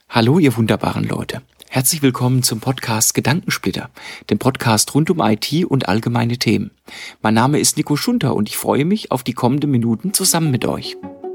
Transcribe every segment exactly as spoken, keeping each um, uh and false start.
Hallo, ihr wunderbaren Leute. Herzlich willkommen zum Podcast Gedankensplitter, dem Podcast rund um I T und allgemeine Themen. Mein Name ist Nico Schunter und ich freue mich auf die kommenden Minuten zusammen mit euch.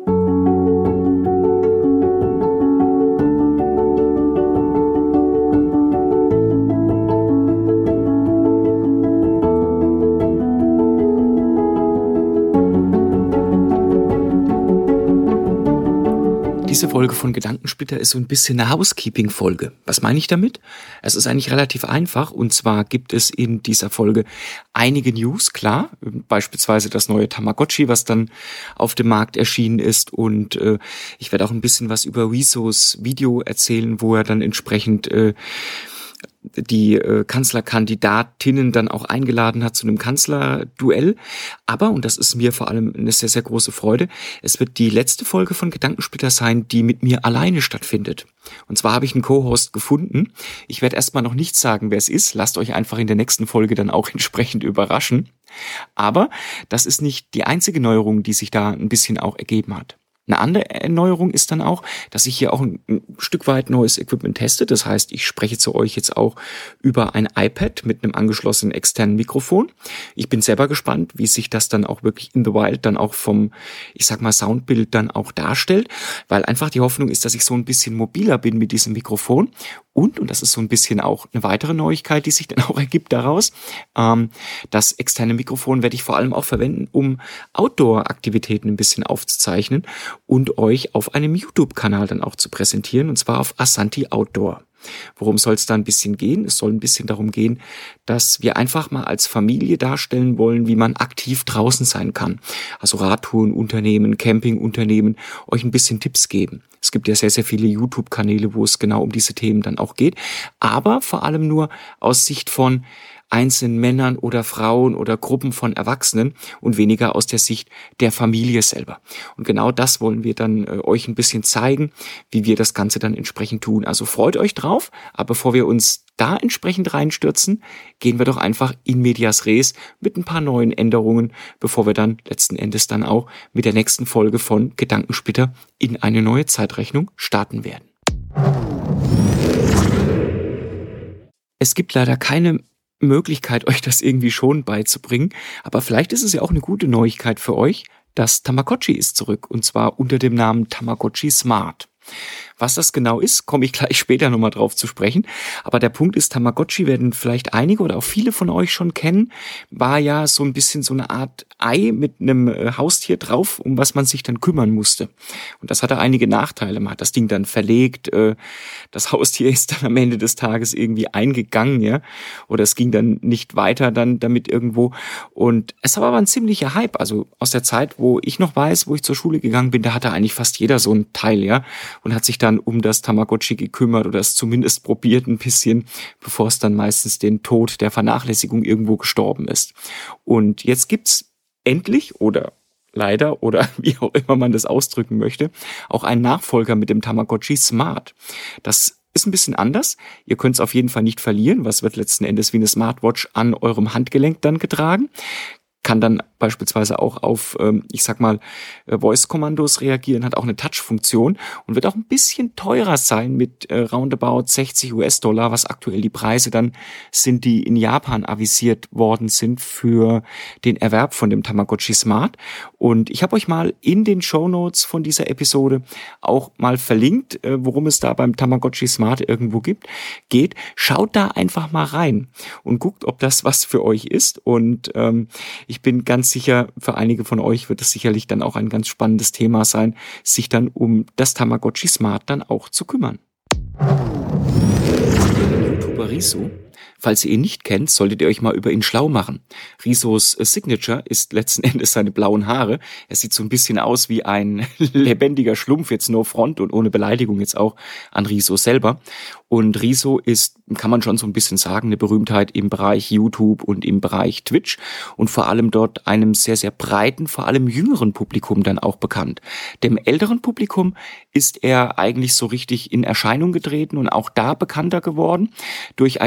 Diese Folge von Gedankensplitter ist so ein bisschen eine Housekeeping-Folge. Was meine ich damit? Es ist eigentlich relativ einfach und zwar gibt es in dieser Folge einige News, klar, beispielsweise das neue Tamagotchi, was dann auf dem Markt erschienen ist und äh, ich werde auch ein bisschen was über Rezos Video erzählen, wo er dann entsprechend äh, die äh, Kanzlerkandidatinnen dann auch eingeladen hat zu einem Kanzlerduell. Aber, und das ist mir vor allem eine sehr, sehr große Freude, es wird die letzte Folge von Gedankensplitter sein, die mit mir alleine stattfindet. Und zwar habe ich einen Co-Host gefunden. Ich werde erstmal noch nicht sagen, wer es ist. Lasst euch einfach in der nächsten Folge dann auch entsprechend überraschen. Aber das ist nicht die einzige Neuerung, die sich da ein bisschen auch ergeben hat. Eine andere Erneuerung ist dann auch, dass ich hier auch ein, ein Stück weit neues Equipment teste. Das heißt, ich spreche zu euch jetzt auch über ein iPad mit einem angeschlossenen externen Mikrofon. Ich bin selber gespannt, wie sich das dann auch wirklich in the wild dann auch vom, ich sag mal, Soundbild dann auch darstellt, weil einfach die Hoffnung ist, dass ich so ein bisschen mobiler bin mit diesem Mikrofon. Und, und das ist so ein bisschen auch eine weitere Neuigkeit, die sich dann auch ergibt daraus, ähm, das externe Mikrofon werde ich vor allem auch verwenden, um Outdoor-Aktivitäten ein bisschen aufzuzeichnen und euch auf einem YouTube-Kanal dann auch zu präsentieren, und zwar auf Asanti Outdoor. Worum soll es da ein bisschen gehen? Es soll ein bisschen darum gehen, dass wir einfach mal als Familie darstellen wollen, wie man aktiv draußen sein kann. Also Radtourenunternehmen, Campingunternehmen, euch ein bisschen Tipps geben. Es gibt ja sehr, sehr viele YouTube-Kanäle, wo es genau um diese Themen dann auch geht. Aber vor allem nur aus Sicht von einzelnen Männern oder Frauen oder Gruppen von Erwachsenen und weniger aus der Sicht der Familie selber. Und genau das wollen wir dann äh, euch ein bisschen zeigen, wie wir das Ganze dann entsprechend tun. Also freut euch drauf, aber bevor wir uns da entsprechend reinstürzen, gehen wir doch einfach in medias res mit ein paar neuen Änderungen, bevor wir dann letzten Endes dann auch mit der nächsten Folge von Gedankensplitter in eine neue Zeitrechnung starten werden. Es gibt leider keine Möglichkeit, euch das irgendwie schon beizubringen. Aber vielleicht ist es ja auch eine gute Neuigkeit für euch. Das Tamagotchi ist zurück und zwar unter dem Namen Tamagotchi Smart. Was das genau ist, komme ich gleich später nochmal drauf zu sprechen. Aber der Punkt ist, Tamagotchi werden vielleicht einige oder auch viele von euch schon kennen, war ja so ein bisschen so eine Art Ei mit einem Haustier drauf, um was man sich dann kümmern musste. Und das hatte einige Nachteile. Man hat das Ding dann verlegt, das Haustier ist dann am Ende des Tages irgendwie eingegangen, ja, oder es ging dann nicht weiter dann damit irgendwo. Und es war aber ein ziemlicher Hype. Also aus der Zeit, wo ich noch weiß, wo ich zur Schule gegangen bin, da hatte eigentlich fast jeder so ein Teil, ja, und hat sich dann um das Tamagotchi gekümmert oder es zumindest probiert ein bisschen, bevor es dann meistens den Tod der Vernachlässigung irgendwo gestorben ist. Und jetzt gibt's endlich oder leider oder wie auch immer man das ausdrücken möchte, auch einen Nachfolger mit dem Tamagotchi Smart. Das ist ein bisschen anders. Ihr könnt es auf jeden Fall nicht verlieren. Was wird letzten Endes wie eine Smartwatch an eurem Handgelenk dann getragen? Kann dann beispielsweise auch auf, ich sag mal, Voice-Kommandos reagieren, hat auch eine Touch-Funktion und wird auch ein bisschen teurer sein mit äh, roundabout sechzig US-Dollar, was aktuell die Preise dann sind, die in Japan avisiert worden sind für den Erwerb von dem Tamagotchi Smart. Und ich habe euch mal in den Shownotes von dieser Episode auch mal verlinkt, äh, worum es da beim Tamagotchi Smart irgendwo gibt, geht. Schaut da einfach mal rein und guckt, ob das was für euch ist. Und ähm, ich bin ganz sicher, für einige von euch wird es sicherlich dann auch ein ganz spannendes Thema sein, sich dann um das Tamagotchi Smart dann auch zu kümmern. YouTuber Rezo, falls ihr ihn nicht kennt, solltet ihr euch mal über ihn schlau machen. Rezos Signature ist letzten Endes seine blauen Haare. Er sieht so ein bisschen aus wie ein lebendiger Schlumpf, jetzt no front und ohne Beleidigung jetzt auch an Rezo selber. Und Rezo ist, kann man schon so ein bisschen sagen, eine Berühmtheit im Bereich YouTube und im Bereich Twitch und vor allem dort einem sehr, sehr breiten, vor allem jüngeren Publikum dann auch bekannt. Dem älteren Publikum ist er eigentlich so richtig in Erscheinung getreten und auch da bekannter geworden durch ein ganz berühmtes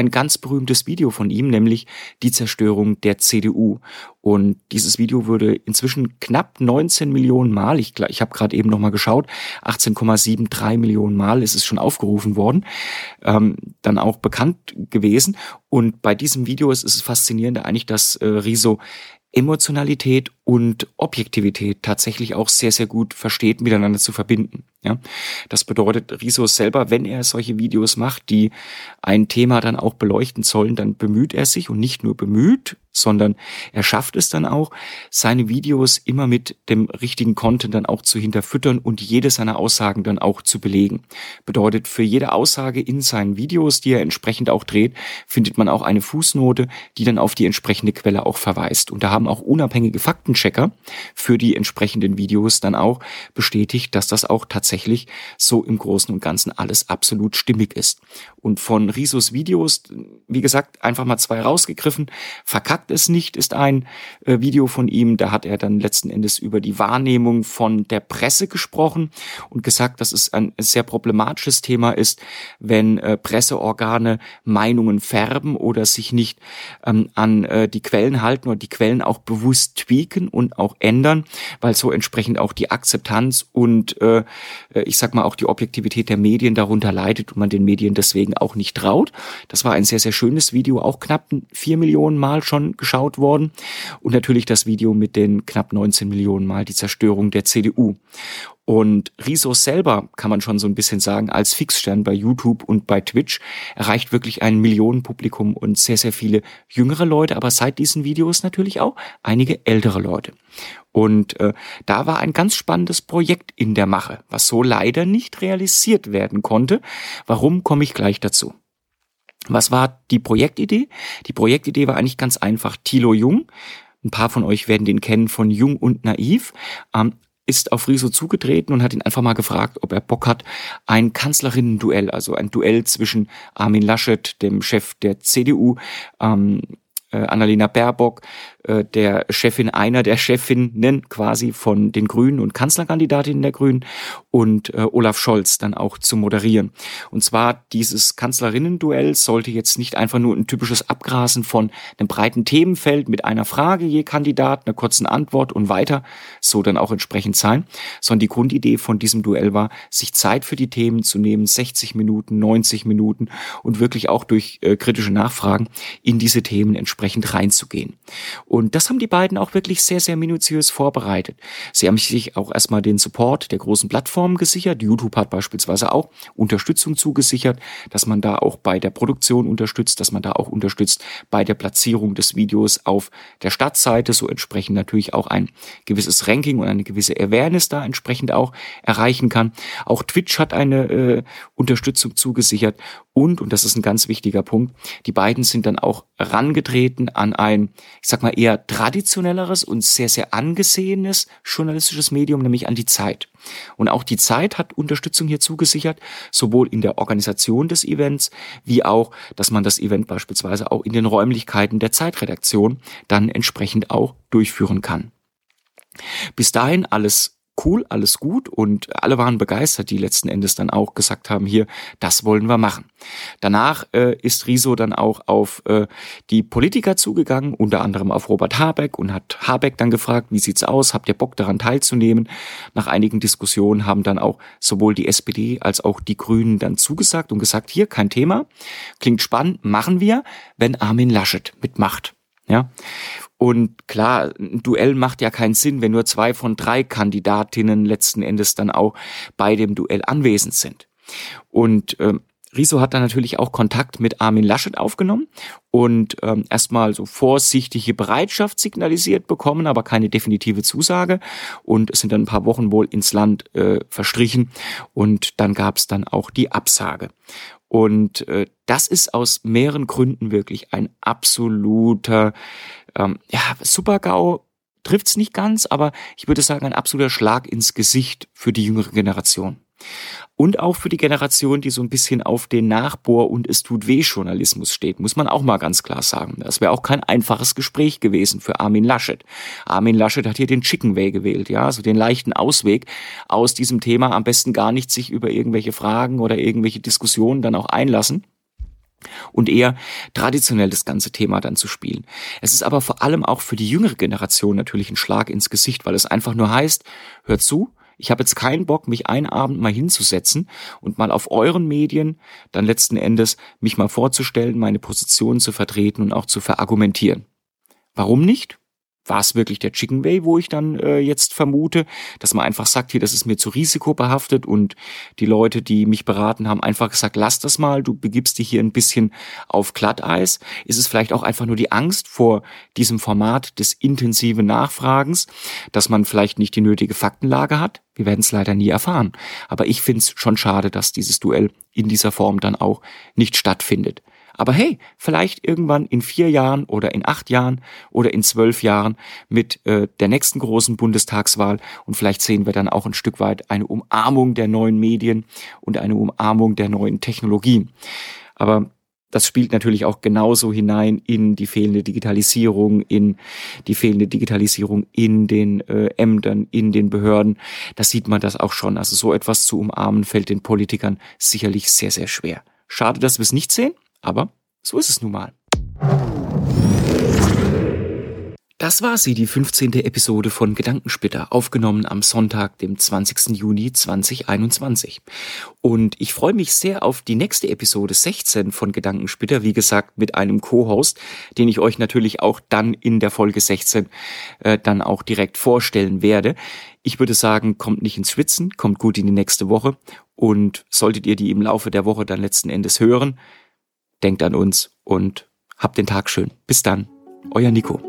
weltberühmtes Video von ihm, nämlich die Zerstörung der C D U. Und dieses Video wurde inzwischen knapp neunzehn Millionen Mal, ich, ich habe gerade eben nochmal geschaut, achtzehn Komma drei sieben Millionen Mal ist es schon aufgerufen worden, ähm, dann auch bekannt gewesen. Und bei diesem Video ist es faszinierend eigentlich, dass äh, Riso Emotionalität und Objektivität tatsächlich auch sehr, sehr gut versteht, miteinander zu verbinden. Ja, das bedeutet, Riso selber, wenn er solche Videos macht, die ein Thema dann auch beleuchten sollen, dann bemüht er sich und nicht nur bemüht, sondern er schafft es dann auch, seine Videos immer mit dem richtigen Content dann auch zu hinterfüttern und jede seiner Aussagen dann auch zu belegen. Bedeutet, für jede Aussage in seinen Videos, die er entsprechend auch dreht, findet man auch eine Fußnote, die dann auf die entsprechende Quelle auch verweist. Und da haben auch unabhängige Faktenchecker für die entsprechenden Videos dann auch bestätigt, dass das auch tatsächlich so im Großen und Ganzen alles absolut stimmig ist. Und von Risos Videos, wie gesagt, einfach mal zwei rausgegriffen. Verkackt es nicht ist ein äh, Video von ihm, da hat er dann letzten Endes über die Wahrnehmung von der Presse gesprochen und gesagt, dass es ein sehr problematisches Thema ist, wenn äh, Presseorgane Meinungen färben oder sich nicht ähm, an äh, die Quellen halten oder die Quellen auch bewusst tweaken und auch ändern, weil so entsprechend auch die Akzeptanz und äh, ich sag mal auch die Objektivität der Medien darunter leidet und man den Medien deswegen auch nicht traut. Das war ein sehr, sehr schönes Video, auch knapp vier Millionen Mal schon geschaut worden. Und natürlich das Video mit den knapp neunzehn Millionen Mal, die Zerstörung der C D U. Und Riso selber, kann man schon so ein bisschen sagen, als Fixstern bei YouTube und bei Twitch erreicht wirklich ein Millionenpublikum und sehr, sehr viele jüngere Leute, aber seit diesen Videos natürlich auch einige ältere Leute. Und äh, da war ein ganz spannendes Projekt in der Mache, was so leider nicht realisiert werden konnte. Warum, komme ich gleich dazu. Was war die Projektidee? Die Projektidee war eigentlich ganz einfach. Thilo Jung, ein paar von euch werden den kennen von Jung und Naiv, ähm, ist auf Riso zugetreten und hat ihn einfach mal gefragt, ob er Bock hat, ein Kanzlerinnen-Duell, also ein Duell zwischen Armin Laschet, dem Chef der C D U, ähm, äh, Annalena Baerbock, äh, der Chefin einer der Chefinnen quasi von den Grünen und Kanzlerkandidatinnen der Grünen und äh, Olaf Scholz dann auch zu moderieren. Und zwar dieses Kanzlerinnen-Duell sollte jetzt nicht einfach nur ein typisches Abgrasen von einem breiten Themenfeld mit einer Frage je Kandidat, einer kurzen Antwort und weiter, so dann auch entsprechend sein, sondern die Grundidee von diesem Duell war, sich Zeit für die Themen zu nehmen, sechzig Minuten, neunzig Minuten und wirklich auch durch äh, kritische Nachfragen in diese Themen entsprechend reinzugehen. Und das haben die beiden auch wirklich sehr, sehr minutiös vorbereitet. Sie haben sich auch erstmal den Support der großen Plattformen gesichert. YouTube hat beispielsweise auch Unterstützung zugesichert, dass man da auch bei der Produktion unterstützt, dass man da auch unterstützt bei der Platzierung des Videos auf der Startseite, so entsprechend natürlich auch ein gewisses Ranking und eine gewisse Awareness da entsprechend auch erreichen kann. Auch Twitch hat eine äh, Unterstützung zugesichert und, und das ist ein ganz wichtiger Punkt, die beiden sind dann auch herangetreten an ein, ich sag mal, eher traditionelleres und sehr, sehr angesehenes journalistisches Medium, nämlich an die Zeit. Und auch die Zeit hat Unterstützung hier zugesichert, sowohl in der Organisation des Events, wie auch, dass man das Event beispielsweise auch in den Räumlichkeiten der Zeitredaktion dann entsprechend auch durchführen kann. Bis dahin alles cool, alles gut und alle waren begeistert, die letzten Endes dann auch gesagt haben, hier, das wollen wir machen. Danach äh, ist Riso dann auch auf äh, die Politiker zugegangen, unter anderem auf Robert Habeck und hat Habeck dann gefragt, wie sieht's aus, habt ihr Bock daran teilzunehmen? Nach einigen Diskussionen haben dann auch sowohl die S P D als auch die Grünen dann zugesagt und gesagt, hier, kein Thema, klingt spannend, machen wir, wenn Armin Laschet mitmacht. Ja. Und klar, ein Duell macht ja keinen Sinn, wenn nur zwei von drei Kandidatinnen letzten Endes dann auch bei dem Duell anwesend sind. Und ähm, Riso hat dann natürlich auch Kontakt mit Armin Laschet aufgenommen und ähm, erstmal so vorsichtige Bereitschaft signalisiert bekommen, aber keine definitive Zusage. Und es sind dann ein paar Wochen wohl ins Land äh, verstrichen und dann gab es dann auch die Absage. Und äh, das ist aus mehreren Gründen wirklich ein absoluter, ähm, ja, Super-GAU trifft's nicht ganz, aber ich würde sagen, ein absoluter Schlag ins Gesicht für die jüngere Generation. Und auch für die Generation, die so ein bisschen auf den Nachbohr- und Es-tut-weh-Journalismus steht, muss man auch mal ganz klar sagen. Das wäre auch kein einfaches Gespräch gewesen für Armin Laschet. Armin Laschet hat hier den Chicken Way gewählt, ja, also den leichten Ausweg aus diesem Thema, am besten gar nicht sich über irgendwelche Fragen oder irgendwelche Diskussionen dann auch einlassen. und eher traditionell das ganze Thema dann zu spielen. Es ist aber vor allem auch für die jüngere Generation natürlich ein Schlag ins Gesicht, weil es einfach nur heißt, hört zu, ich habe jetzt keinen Bock, mich einen Abend mal hinzusetzen und mal auf euren Medien dann letzten Endes mich mal vorzustellen, meine Position zu vertreten und auch zu verargumentieren. Warum nicht? War es wirklich der Chicken Way, wo ich dann äh, jetzt vermute, dass man einfach sagt, hier, das ist mir zu risikobehaftet und die Leute, die mich beraten haben, einfach gesagt, lass das mal, du begibst dich hier ein bisschen auf Glatteis. Ist es vielleicht auch einfach nur die Angst vor diesem Format des intensiven Nachfragens, dass man vielleicht nicht die nötige Faktenlage hat? Wir werden es leider nie erfahren. Aber ich finde es schon schade, dass dieses Duell in dieser Form dann auch nicht stattfindet. Aber hey, vielleicht irgendwann in vier Jahren oder in acht Jahren oder in zwölf Jahren mit äh, der nächsten großen Bundestagswahl und vielleicht sehen wir dann auch ein Stück weit eine Umarmung der neuen Medien und eine Umarmung der neuen Technologien. Aber das spielt natürlich auch genauso hinein in die fehlende Digitalisierung, in die fehlende Digitalisierung in den äh, Ämtern, in den Behörden. Da sieht man das auch schon. Also so etwas zu umarmen fällt den Politikern sicherlich sehr, sehr schwer. Schade, dass wir es nicht sehen. Aber so ist es nun mal. Das war sie, die fünfzehnte Episode von Gedankensplitter, aufgenommen am Sonntag, dem zwanzigsten Juni zweitausendeinundzwanzig. Und ich freue mich sehr auf die nächste Episode sechzehn von Gedankensplitter, wie gesagt, mit einem Co-Host, den ich euch natürlich auch dann in der Folge sechzehn äh, dann auch direkt vorstellen werde. Ich würde sagen, kommt nicht ins Schwitzen, kommt gut in die nächste Woche und solltet ihr die im Laufe der Woche dann letzten Endes hören, denkt an uns und habt den Tag schön. Bis dann, euer Nico.